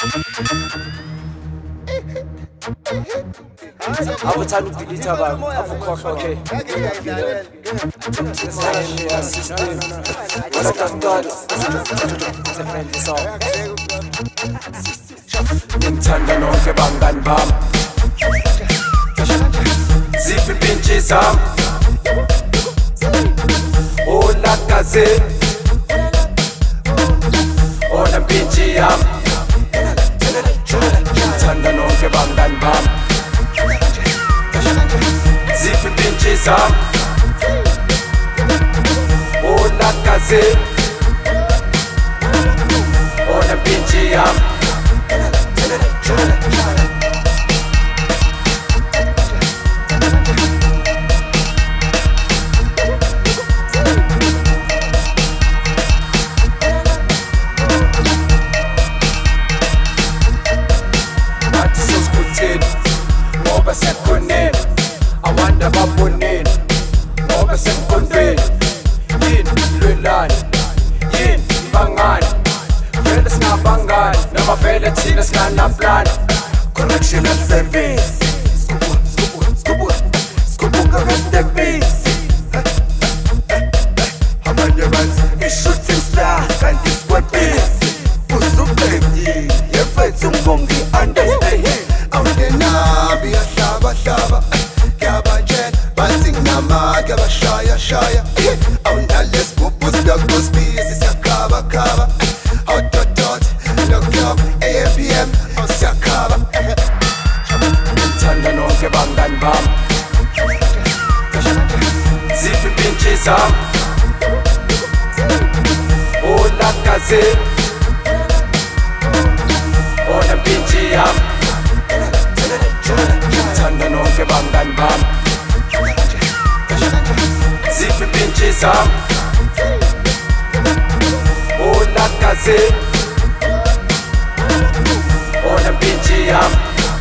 Avuthanda ukudilitha abantu, avukhohlwa okay. System. What's up, God? It's a friendly song. Ngithanda nonke bangani bami. Ziphi impintshi zami. Olakaze. Ona impintshi yami. Ngithanda nonke bangani bami. Ziphi impintshi zami. Olakaze. Ona impintshi yami. Ngoba sekhoneni awanda baboneni ngoba semkondweni yini lwelani yini bangani vele singabangani noma vele thina singanaplan correctional service skubuka restepisi abanye bathi i-shooting star kanti isikwebisi uzubheki yefethu mbongi understand awunenabi yahlaba kuyabajela bathi nginama kuyabashaya awunalesigubhu siyakuspisi siyakhaba awudodot nokuyob AMPM siyakhaba. Ngithanda nonke bangani bami. Ziphi impintshi zami. Olakaze. Ona impintshi yami. Ngithanda nonke bangani bami. Ziphi impintshi zami. Olakaze. Ona impintshi yami.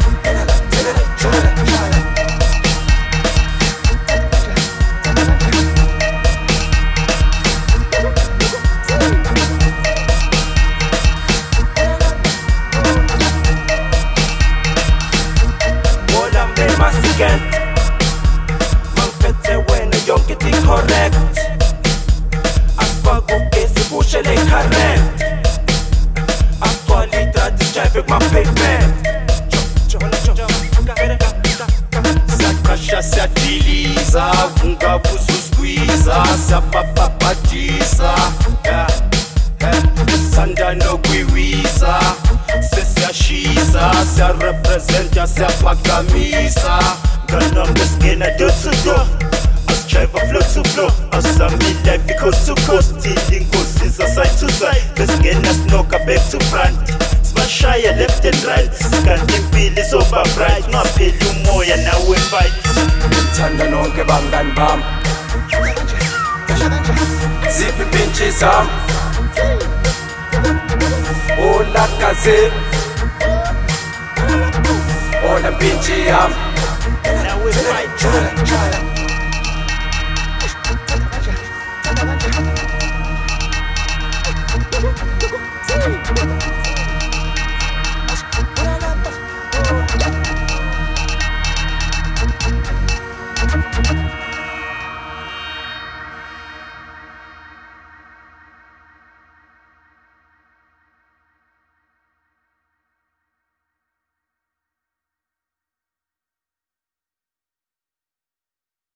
Mangiphethe wena yonke into correct. Asifake ugesi kushe le current. Asithwala idrati jive kuma-pavement. Siyaqasha siyadiliza ungabe ususqueeza siyapapapatisa sithanda nokwiwisa sesiyashisa siyarepresenta siyaphakamisa nganami lesingena door to door asijive flow to flow asami life coast to coast till inkosi side to side lesingena sinoka back to front sibashaya left and right kanti impilo isoba bright ungapheli umoya nawe fight. Ngithanda nonke bangani bami. Ziphi impintshi zami. Olakaze. Ona impintshi yami. Now we fight.